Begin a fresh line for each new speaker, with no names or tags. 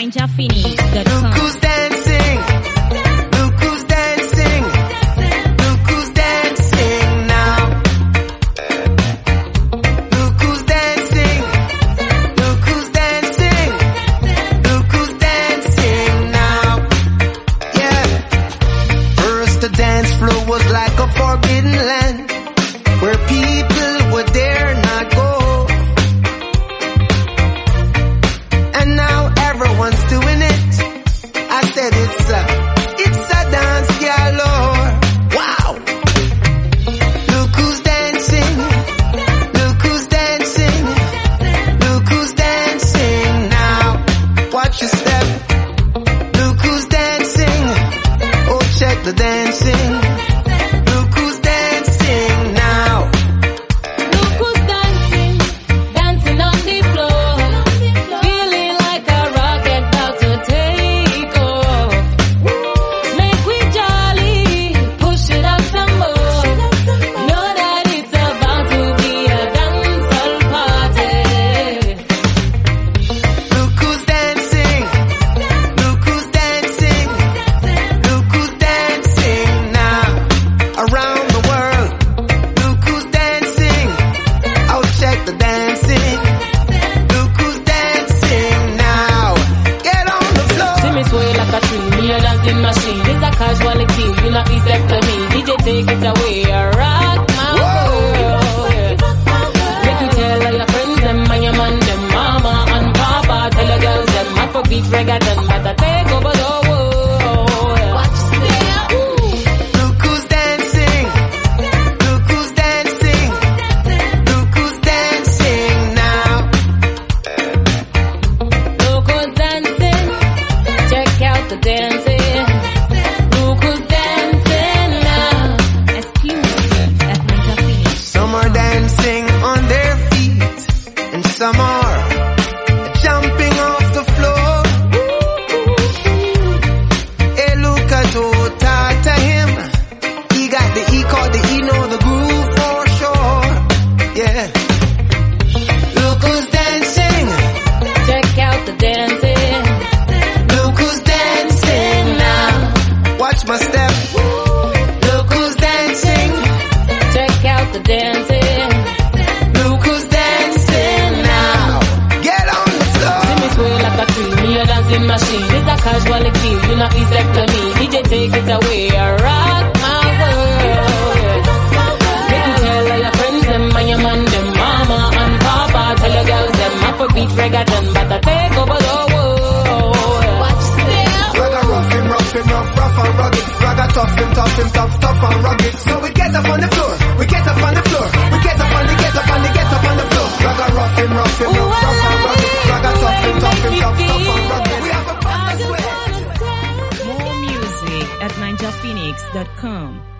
NinjaPhoenix.com.
Look who's dancing. Look who's dancing. Look who's dancing now. Look who's dancing. Look who's dancing. Look who's dancing now. Yeah. First the dance floor was like a forbidden land where people would dare not go. And now everyone's doing it. I said it's a dance galore. Wow. Look who's dancing. Look who's dancing. Look who's dancing now. Watch your step. Look who's dancing. Oh, check the dancing. Look who's dancing now.
Look who's dancing, dancing on the floor, feeling like a rocket about to take off. Make we jolly, push it up some more. Know that it's about to be a dancehall party.
Look who's dancing. Look who's dancing. Look who's dancing now. Around the world. Look who's dancing. Oh, check the dancing. Look who's dancing now. Get on the floor.
See me sway like a tree, me a dancing machine. It's a casualty, you not be step to me. DJ take it away, rock my world. Make you tell all your friends them and your man them, mama and papa. Tell your girls them, Afrobeat reggae them, but I take over the world. Watch step.
Look who's dancing. Look who's dancing. Look who's dancing now.
Look who's dancing, check out the dancing. Look who's dancing now.
Exclusive at NinjaPhoenix.
Some are dancing on their feet, and some are jumping off the floor. Hey, look at old Tata him. He called he know the groove for sure. Yeah. Look who's dancing.
Check out the dancing.
Look who's dancing now. Watch my step. Look who's dancing.
Check out the dancing.
Look who's dancing now. Get on the floor.
See me sway like a tree, me a dancing machine. It's a casualty, you not be step to me. DJ take it away, rock my world. Make you tell all your friends them and your man them, mama and papa. Tell your girls them, Afrobeat reggae them, but I take over the world. Watch step.
Ragga rough him, rough and rugged. Ragga tough him, tough and rugged. So we get up on the floor, we get up on the floor, we get up on the floor. Ragga rough him, rough and rugged. Ragga tough him, tough and rugged. We have a fun sweat.
More music at NinjaPhoenix.com.